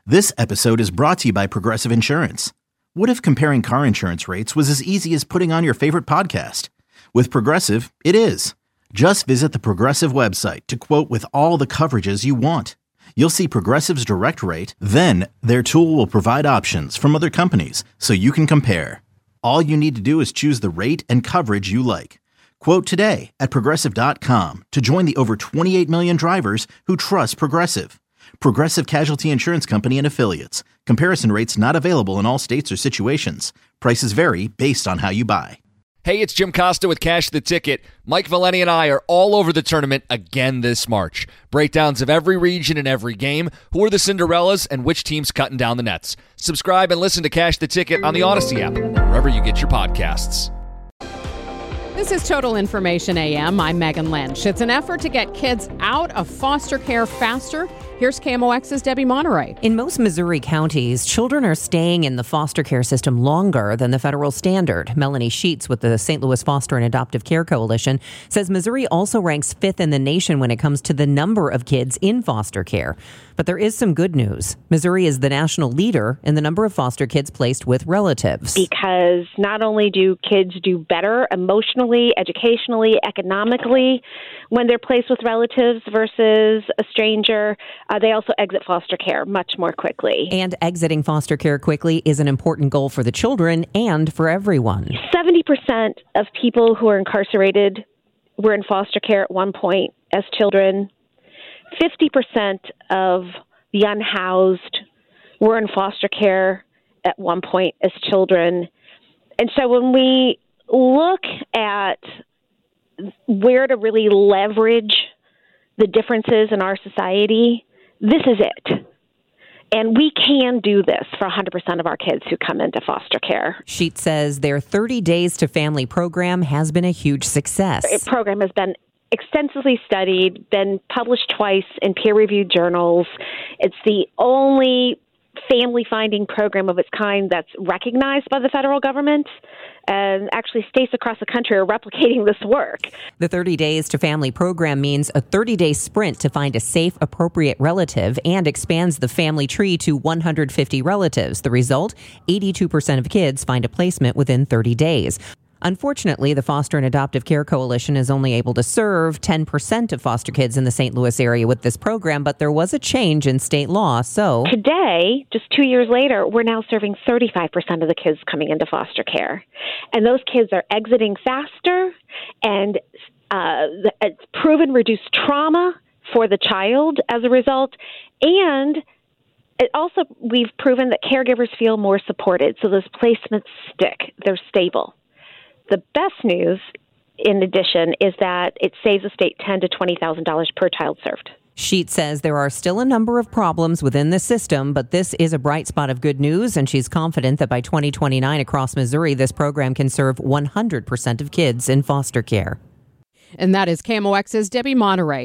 This episode is brought to you by Progressive Insurance. What if comparing car insurance rates was as easy as putting on your favorite podcast? With Progressive, it is. Just visit the Progressive website to quote with all the coverages you want. You'll see Progressive's direct rate, then their tool will provide options from other companies so you can compare. All you need to do is choose the rate and coverage you like. Quote today at Progressive.com to join the over 28 million drivers who trust Progressive. Progressive Casualty Insurance Company and Affiliates. Comparison rates not available in all states or situations. Prices vary based on how you buy. Hey, it's Jim Costa with Cash the Ticket. Mike Valeni and I are all over the tournament again this March. Breakdowns of every region and every game, who are the Cinderellas, and which team's cutting down the nets. Subscribe and listen to Cash the Ticket on the Odyssey app, wherever you get your podcasts. This is Total Information AM. I'm Megan Lynch. It's an effort to get kids out of foster care faster. Here's KMOX's Debbie Monterey. In most Missouri counties, children are staying in the foster care system longer than the federal standard. Melanie Sheets with the St. Louis Foster and Adoptive Care Coalition says Missouri also ranks 5th in the nation when it comes to the number of kids in foster care. But there is some good news. Missouri is the national leader in the number of foster kids placed with relatives. Because not only do kids do better emotionally, educationally, economically when they're placed with relatives versus a stranger, they also exit foster care much more quickly. And exiting foster care quickly is an important goal for the children and for everyone. 70% of people who are incarcerated were in foster care at one point as children. 50% of the unhoused were in foster care at one point as children. And so when we look at where to really leverage the differences in our society, this is it. And we can do this for 100% of our kids who come into foster care. Sheet says their 30 Days to Family program has been a huge success. The program has been extensively studied, been published twice in peer-reviewed journals. It's the only family-finding program of its kind that's recognized by the federal government. And actually, states across the country are replicating this work. The 30 Days to Family program means a 30-day sprint to find a safe, appropriate relative and expands the family tree to 150 relatives. The result, 82% of kids find a placement within 30 days. Unfortunately, the Foster and Adoptive Care Coalition is only able to serve 10% of foster kids in the St. Louis area with this program, but there was a change in state law, so... Today, just 2 years later, we're now serving 35% of the kids coming into foster care. And those kids are exiting faster, and it's proven reduced trauma for the child as a result, and it also, we've proven that caregivers feel more supported, so those placements stick. They're stable. The best news, in addition, is that it saves the state $10,000 to $20,000 per child served. Sheet says there are still a number of problems within the system, but this is a bright spot of good news, and she's confident that by 2029 across Missouri, this program can serve 100% of kids in foster care. And that is KMOX's Debbie Monterey.